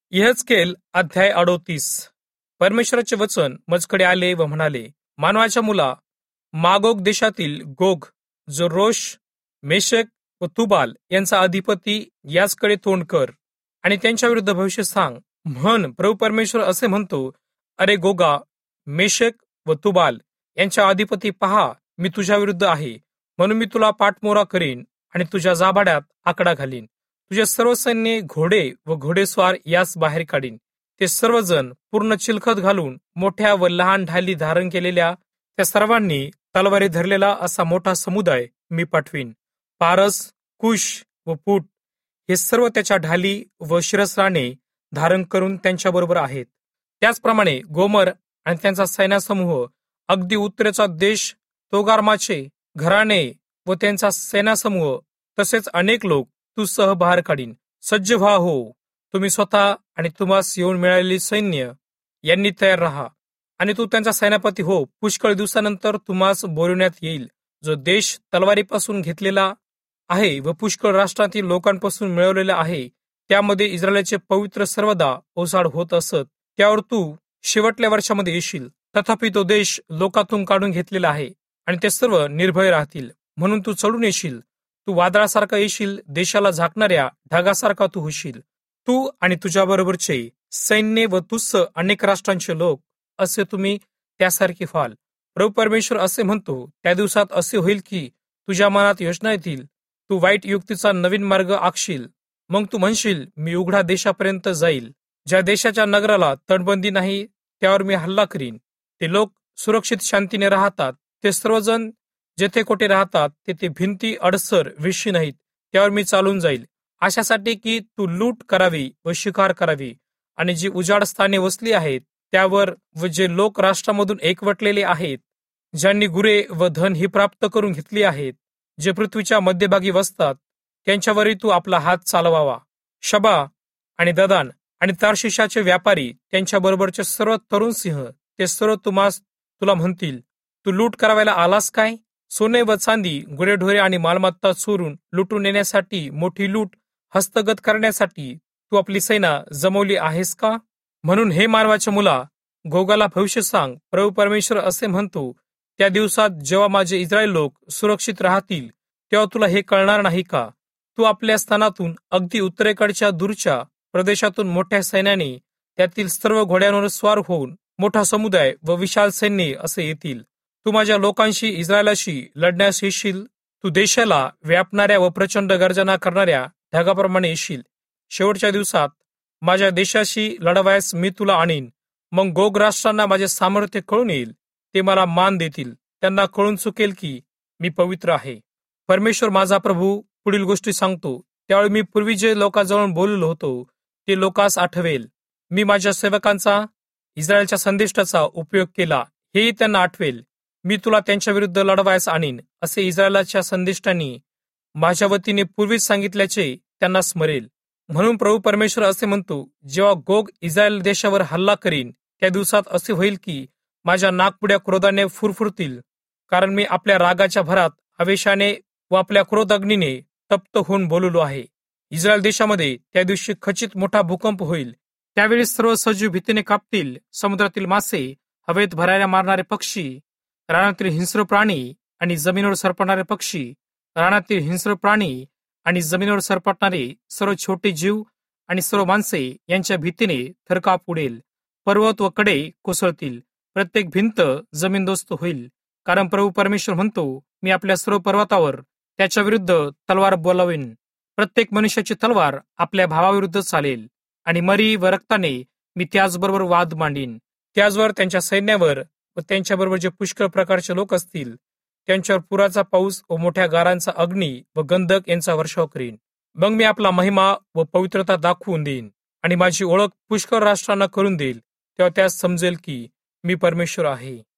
यहेजकेल अध्याय 38. परमेश्वराचे वचन मजकडे आले व म्हणाले, मानवाच्या मुला, मागोग देशातील गोग, जो रोश, मेशक व तुबाल यांचा अधिपती, याचकडे तोंड कर आणि त्यांच्या विरुद्ध भविष्य सांग. म्हण, प्रभू परमेश्वर असे म्हणतो, अरे गोगा, मेशक व तुबाल यांच्या अधिपती, पहा, मी तुझ्या विरुद्ध आहे, म्हणून मी तुला पाठमोरा करीन आणि तुझ्या जाभाड्यात आकडा घालीन. तुझे सर्व सैन्य, घोडे व घोडेस्वार यास बाहेर काढीन. ते सर्वजण पूर्ण चिलखत घालून, मोठ्या व लहान ढाली धारण केलेल्या त्या सर्वांनी तलवारी धरलेला असा मोठा समुदाय मी पाठवीन. पारस, कुश व पूट हे सर्व त्याच्या ढाली व शिरस्त्राणे धारण करून त्यांच्याबरोबर आहेत. त्याचप्रमाणे गोमर आणि त्यांचा सैन्यसमूह, अगदी उत्तरेचा देश, तोगार्माचे घराणे व त्यांचा सैन्यसमूह, तसेच अनेक लोक तू सह बाहेर काढीन. सज्ज व्हा हो, तुम्ही स्वतः आणि तुम्हास येऊन मिळालेली सैन्य यांनी तयार राहा, आणि तू त्यांचा सेनापती हो. पुष्कळ दिवसानंतर तुम्हास बोलवण्यात येईल. जो देश तलवारीपासून घेतलेला आहे व पुष्कळ राष्ट्रातील लोकांपासून मिळवलेला आहे, त्यामध्ये इस्रायलचे पवित्र सर्वदा ओसाड होत असत, त्यावर तू शेवटल्या वर्षामध्ये येशील. तथापि तो देश लोकातून काढून घेतलेला आहे आणि ते सर्व निर्भय राहतील. म्हणून तू चढून येशील, तू वादळासारखा येशील, देशाला झाकणाऱ्या ढगासारखा तू होशील. तू आणि तुझ्याबरोबरचे सैन्य व तुस्स अनेक राष्ट्रांचे लोक, असे तुम्ही त्यासारखे व्हाल. प्रभू परमेश्वर असे म्हणतो, त्या दिवसात असे होईल की तुझ्या मनात योजना येतील, तू वाईट युक्तीचा नवीन मार्ग आखशील. मग तू म्हणशील, मी उघडा देशापर्यंत जाईल. ज्या देशाच्या नगराला तटबंदी नाही, त्यावर मी हल्ला करीन. ते लोक सुरक्षित शांतीने राहतात. ते सर्वजण जेथे कोठे राहतात, तेथे भिंती अडसर विशी नाहीत, त्यावर मी चालून जाईल. अशासाठी की तू लूट करावी व शिकार करावी, आणि जी उजाड स्थाने वसली आहेत त्यावर, व जे लोक राष्ट्रामधून एकवटलेले आहेत, ज्यांनी गुरे व धन ही प्राप्त करून घेतली आहेत, जे पृथ्वीच्या मध्यभागी वसतात, त्यांच्यावरही तू आपला हात चालवावा. शबा आणि ददान आणि तार्शिशाचे व्यापारी, त्यांच्याबरोबरचे सर्व तरुण सिंह, ते सर्व तुला म्हणतील, तू लूट करायला आलास काय? सोने व चांदी, गुरेढोरे आणि मालमत्ता चोरून लुटून येण्यासाठी, मोठी लूट हस्तगत करण्यासाठी तू आपली सेना जमवली आहेस का? म्हणून हे मानवाच्या मुला, गोगाला भविष्य सांग. प्रभू परमेश्वर असे म्हणतो, त्या दिवसात जेव्हा माझे इस्रायल लोक सुरक्षित राहतील, तेव्हा तुला हे कळणार नाही का? तू आपल्या स्थानातून अगदी उत्तरेकडच्या दूरच्या प्रदेशातून मोठ्या सैन्याने, त्यातील सर्व घोड्यांवर स्वार होऊन, मोठा समुदाय व विशाल सैन्य असे येतील. तू माझ्या लोकांशी, इस्रायलाशी लढण्यास येशील. तू देशाला व्यापणाऱ्या व प्रचंड गर्जना करणाऱ्या ढगाप्रमाणे येशील. शेवटच्या दिवसात माझ्या देशाशी लढवायस मी तुला आणीन. मग गोग राष्ट्रांना माझे सामर्थ्य कळून येईल. ते मला मान देतील. त्यांना कळून चुकेल की मी पवित्र आहे. परमेश्वर माझा प्रभू पुढील गोष्टी सांगतो. त्यावेळी मी पूर्वी जे लोकांजवळ बोललो होतो, ते लोकांस आठवेल. मी माझ्या सेवकांचा, इस्रायलच्या संदेष्टाचा उपयोग केला, हेही त्यांना आठवेल. मी तुला त्यांच्या विरुद्ध लढवायस आणीन, असे इस्रायलाच्या संदेष्टांनी माझ्या वतीने पूर्वीच सांगितल्याचे त्यांना स्मरेल. म्हणून प्रभू परमेश्वर असे म्हणतो, जेव्हा गोग इस्रायल देशावर हल्ला करीन, त्या दिवसात असे होईल की माझ्या नागपुड्या क्रोधाने फुरफुरतील, कारण मी आपल्या रागाच्या भरात, आवेशाने व आपल्या क्रोध अग्नीने तप्त होऊन बोललो आहे. इस्रायल देशामध्ये त्या दिवशी खचित मोठा भूकंप होईल. त्यावेळी सर्व सजीव भीतीने कापतील. समुद्रातील मासे, हवेत भरायला मारणारे पक्षी, रानातील हिंस्र प्राणी आणि जमिनीवर सरपटणारे पक्षी, रानातील हिंस्र प्राणी आणि जमिनीवर सरपटणारे सर्व छोटे जीव आणि सर्व माणसे यांच्या भीतीने थरकाप उडेल. पर्वत व कडे कोसळतील. प्रत्येक भिंत जमीनदोस्त होईल. कारण प्रभू परमेश्वर म्हणतो, मी आपल्या सर्व पर्वतावर त्याच्या विरुद्ध तलवार बोलावीन. प्रत्येक मनुष्याची तलवार आपल्या भावाविरुद्ध चालेल, आणि मरी व रक्ताने मी त्याचबरोबर वाद मांडीन. त्याचवर त्यांच्या सैन्यावर व त्यांच्याबरोबर जे पुष्कळ प्रकारचे लोक असतील, त्यांच्यावर पुराचा पाऊस व मोठ्या गारांचा अग्नी व गंधक यांचा वर्षाव करीन. मग मी आपला महिमा व पवित्रता दाखवून देईन आणि माझी ओळख पुष्कळ राष्ट्रांना करून देईल. तेव्हा त्यास समजेल की मी परमेश्वर आहे.